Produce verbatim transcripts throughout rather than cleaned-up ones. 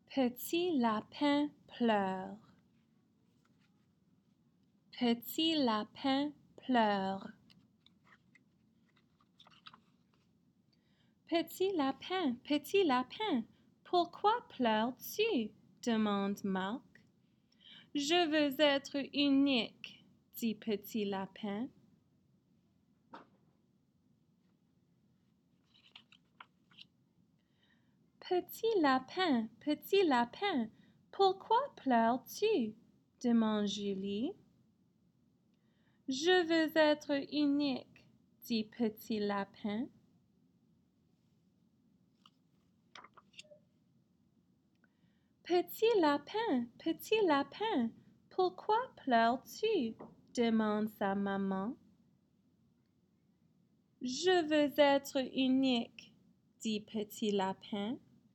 Petit lapin pleure. Petit lapin pleure. Petit lapin, petit lapin, pourquoi pleures-tu? Demande Marc. Je veux être unique, dit Petit lapin. Petit lapin, petit lapin, pourquoi pleures-tu? Demande Julie. Je veux être unique, dit Petit lapin. Petit lapin, petit lapin, pourquoi pleures-tu? Demande sa maman. Je veux être unique, dit Petit lapin.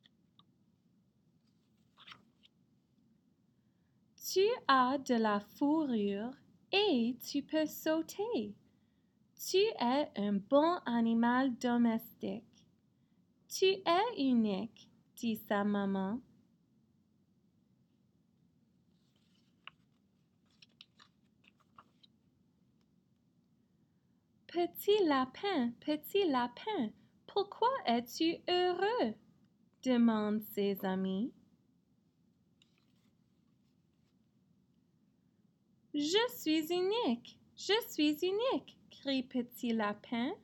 Tu as de la fourrure et tu peux sauter. Tu es un bon animal domestique. Tu es unique, dit sa maman. Petit lapin, petit lapin, pourquoi es-tu heureux? Demandent ses amis. Je suis unique, je suis unique, crie Petit lapin.